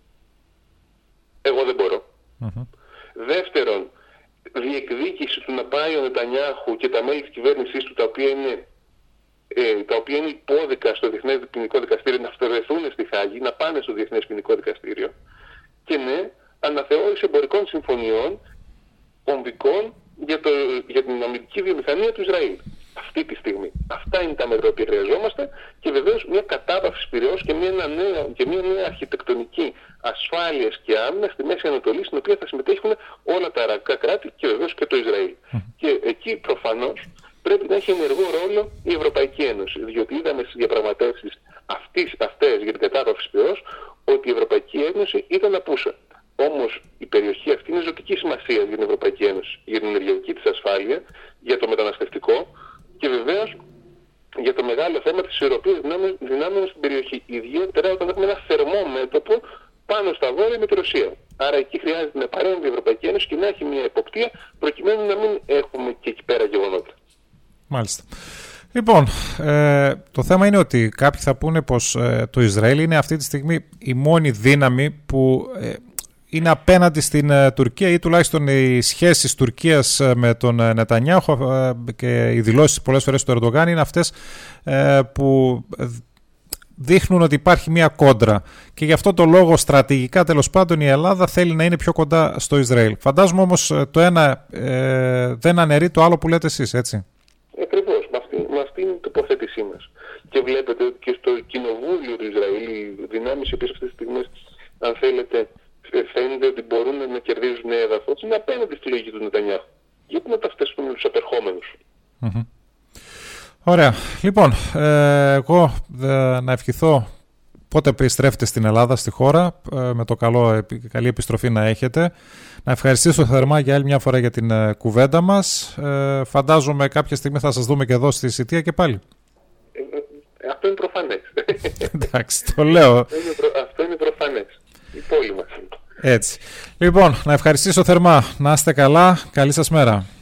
Εγώ δεν μπορώ. Mm-hmm. Δεύτερον, διεκδίκηση του να πάει ο Νετανιάχου και τα μέλη της κυβέρνησής του, τα οποία είναι, ε, τα οποία είναι υπόδικα στο Διεθνές Ποινικό Δικαστήριο, να αυτοβεθούν στη Χάγη, να πάνε στο Διεθνές Ποινικό Δικαστήριο. Και ναι, αναθεώρηση εμπορικών συμφωνιών κομβικών για, το, για την αμυντική βιομηχανία του Ισραήλ. Αυτή τη στιγμή. Αυτά είναι τα μέτρα που χρειαζόμαστε και βεβαίως μια κατάπαυση πυραιός και μια, νέα, και μια νέα αρχιτεκτονική ασφάλειας και άμυνας στη Μέση Ανατολή, στην οποία θα συμμετέχουν όλα τα αραβικά κράτη και βεβαίως και το Ισραήλ. Mm. Και εκεί προφανώς πρέπει να έχει ενεργό ρόλο η Ευρωπαϊκή Ένωση, διότι είδαμε στις διαπραγματεύσεις αυτές για την κατάπαυση πυραιός ότι η Ευρωπαϊκή Ένωση ήταν απούσα. Όμως η περιοχή αυτή είναι ζωτική σημασία για την Ευρωπαϊκή Ένωση, για την ενεργειακή της ασφάλεια, για το μεταναστευτικό και βεβαίως για το μεγάλο θέμα της ισορροπίας δυνάμεων στην περιοχή. Ιδιαίτερα όταν έχουμε ένα θερμό μέτωπο πάνω στα βόρεια με τη Ρωσία. Άρα εκεί χρειάζεται να παρέμβει η Ευρωπαϊκή Ένωση και να έχει μια εποπτεία προκειμένου να μην έχουμε και εκεί πέρα γεγονότα. Μάλιστα. Λοιπόν, ε, το θέμα είναι ότι κάποιοι θα πούνε πως ε, το Ισραήλ είναι αυτή τη στιγμή η μόνη δύναμη που ε, είναι απέναντι στην uh, Τουρκία ή τουλάχιστον οι σχέσεις Τουρκίας uh, με τον uh, Νετανιάχου uh, και οι δηλώσεις πολλές φορές του Ερντογάν είναι αυτές uh, που δείχνουν ότι υπάρχει μια κόντρα και γι' αυτό το λόγο στρατηγικά τέλος πάντων η Ελλάδα θέλει να είναι πιο κοντά στο Ισραήλ. Φαντάζομαι όμως uh, το ένα uh, δεν αναιρεί το άλλο που λέτε εσείς, έτσι. Ακριβώς, με αυτή, με αυτή είναι η τοποθέτησή μας. Και βλέπετε και στο κοινοβούλιο του Ισραήλ οι δυνάμεις οι οποίες αυτές τις στιγμές, αν θέλετε, φαίνεται ότι μπορούν να κερδίζουν έδαφος, είναι απέναντι στη λογική του Νετανιάχου. Γιατί να ταυτιστούν με τους απερχόμενους. Mm-hmm. Ωραία. Λοιπόν, ε, εγώ ε, να ευχηθώ πότε επιστρέφετε στην Ελλάδα, στη χώρα, με το καλό, καλή επιστροφή να έχετε. Να ευχαριστήσω θερμά για άλλη μια φορά για την κουβέντα μας. Φαντάζομαι κάποια στιγμή θα σας δούμε και εδώ στη Σιτία και πάλι. Ε, αυτό είναι προφανές. Εντάξει, το λέω. Αυτό είναι, προ, αυτό είναι προφανές. Η πόλη μας. Έτσι. Λοιπόν, να ευχαριστήσω θερμά. Να είστε καλά. Καλή σας μέρα.